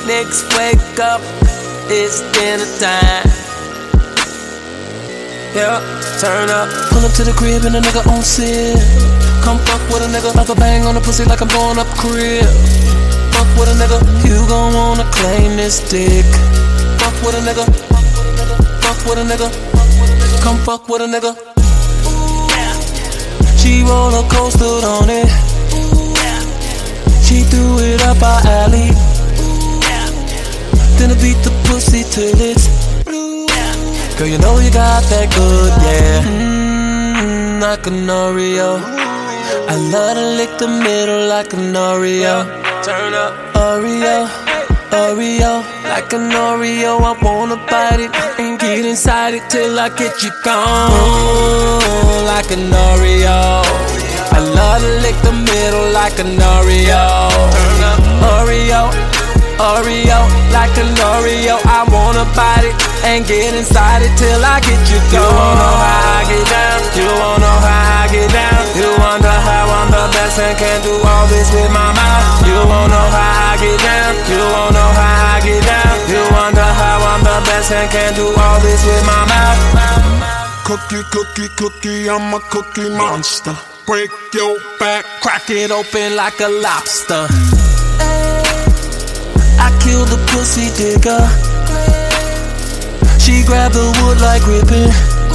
Niggas wake up, it's dinner time. Yeah, turn up. Pull up to the crib and a nigga on sit. Come fuck with a nigga, like a bang on the pussy like I'm blowing up crib. Fuck with a nigga, you gon' wanna claim this dick. Fuck with a nigga, fuck with a nigga. Come fuck with a nigga. She roller coastered on it. She threw it up our alley. Then I beat the pussy till it's blue. Girl, you know you got that good, yeah. Like an Oreo. I love to lick the middle like an Oreo. Turn up, Oreo, Oreo. Like an Oreo, I wanna bite it and get inside it till I get you gone. Like an Oreo. I love to lick the middle like an Oreo. Turn up, Oreo, Oreo. Like an Oreo, I wanna bite it and get inside it till I get you gone. You wanna know how I get down? You wanna know how I get down? You wonder how I'm the best and can do all this with my mouth. You wanna know how I get down? You wanna know how I get down? You wonder how I'm the best and can do all this with my mouth. Cookie, cookie, cookie, I'm a cookie monster. Break your back, crack it open like a lobster. I killed the pussy digger. She grabbed the wood like ripping.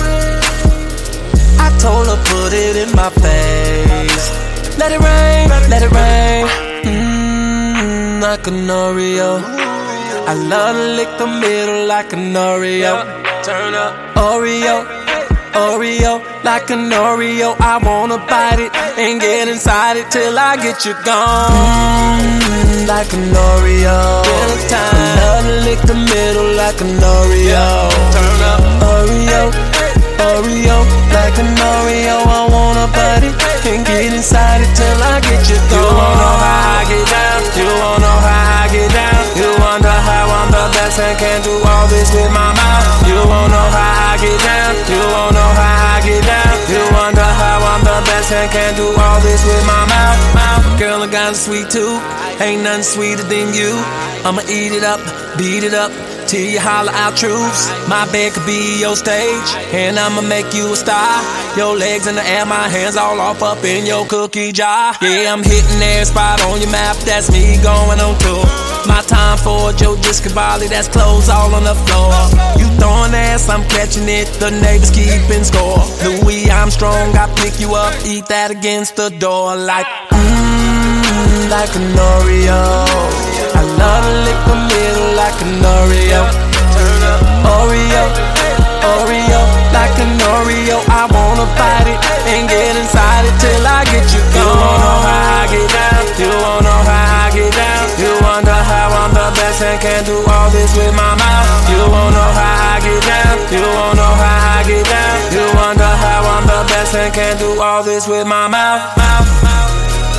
I told her put it in my face. Let it rain, let it rain. Like an Oreo. I love to lick the middle like an Oreo. Turn up, Oreo, Oreo. Like an Oreo, I wanna bite it and get inside it till I get you gone. Like an Oreo. Dinner time. I love to lick the middle like an Oreo. Turn up, Oreo, Oreo. Like an Oreo, I wanna bite it and get inside it till I get you gone. You wanna know how I get down? You wanna know how I get down? You wonder how I'm the best and can do all this with my mouth. You wanna know how I get down? You wanna know how I get down? You wonder how I'm the best and can do all this with my mouth. Girl, I got a sweet tooth. Ain't nothing sweeter than you. I'ma eat it up, beat it up, till you holler out truths. My bed could be your stage, and I'ma make you a star. Your legs in the air, my hands all off up in your cookie jar. Yeah, I'm hitting every spot on your map, that's me going on tour. My time for Joe Discavali, that's clothes all on the floor. You throwing ass, I'm catching it, the neighbors keeping score. Louis Armstrong, I pick you up, eat that against the door like like an Oreo. I love to lick the middle like an Oreo. Oreo, Oreo. Like an Oreo, I wanna bite it and get inside it till I get you gone. You wanna know how I get down? You wanna know how I get down? You wonder how I'm the best and can do all this with my mouth. You wanna know how I get down? You wanna know how I get down? You wonder how I'm the best and can do all this with my mouth.